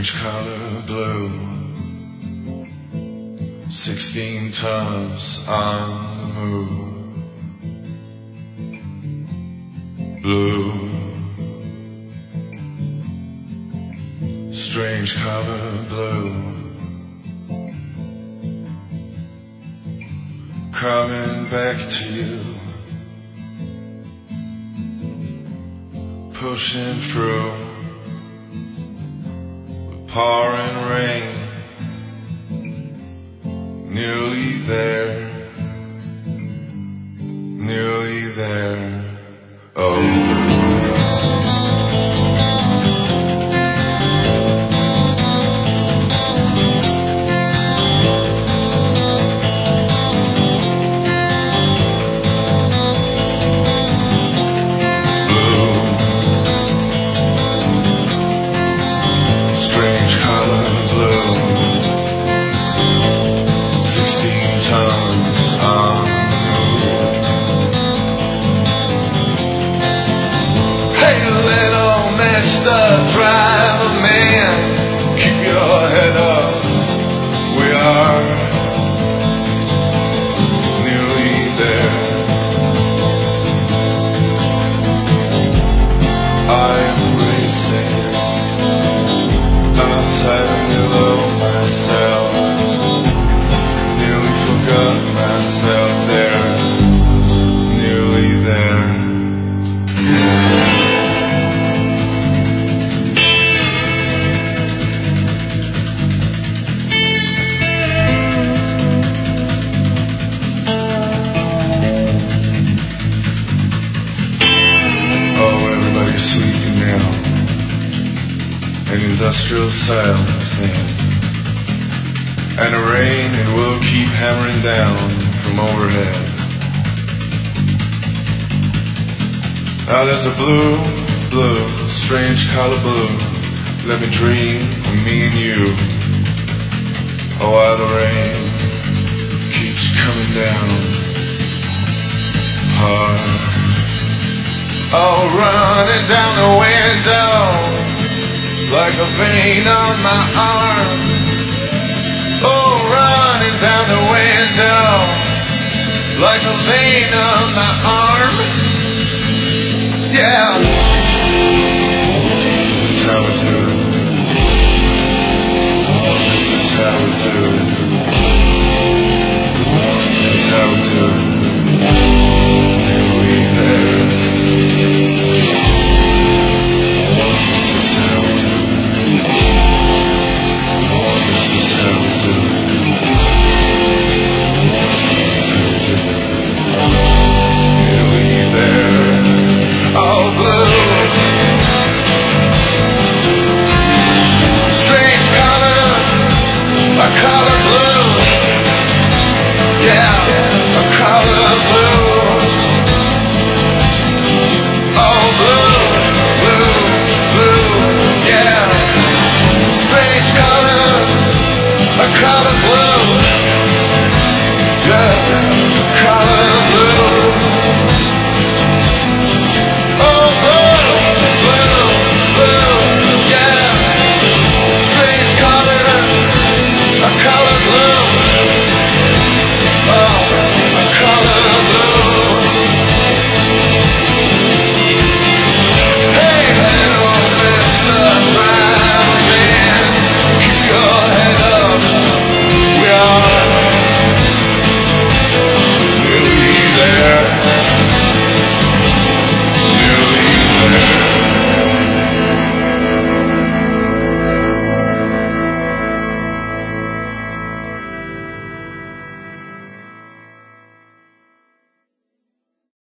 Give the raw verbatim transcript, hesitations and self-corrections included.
Strange color blue, sixteen tons on the move. Blue, strange color blue, coming back to you, pushing through pouring rain, nearly there, nearly there. Oh. Industrial silence in, and the rain, it will keep hammering down from overhead. Now there's a blue, blue, strange color blue. Let me dream of me and you. Oh, while the rain keeps coming down hard. Oh, running down the window like a vein on my arm. Oh, running down the window like a vein on my arm. Yeah.